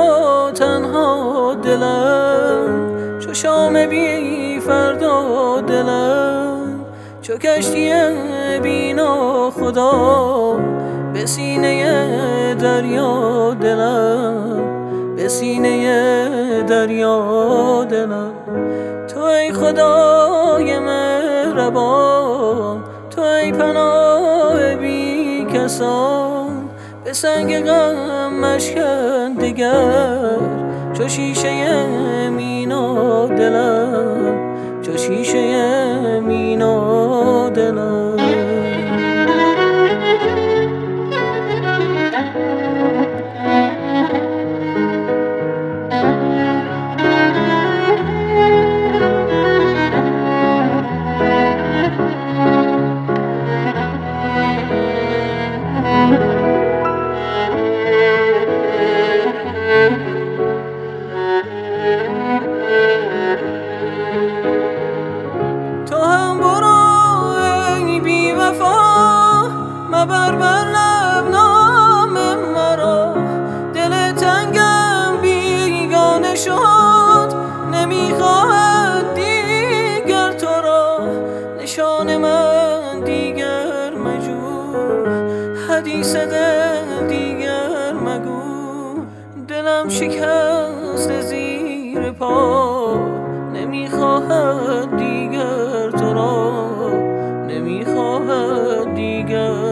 و تنها دلم، چو شام بی فردا دلم، چو کشتی بی ناخدا به سینه دریا دلم، به سینه دریا دلم. تو ای خدای مهربان، تو ای پناه بی کسان، به سنگ غم مشکن دگر، چو شیشه مینا دلم، چو شیشه مینا دلم. تو هم برو ای بی وفا، مبر بر لب نام مرا، دل تنگم بیگانه شد، نمیخواهد دیگر تو را، نشان من دیگر مجو، حدیث دل دیگر مگو، دلم شکست زیر پا، نمیخواهد دیگر تو را، نمیخواهد دیگر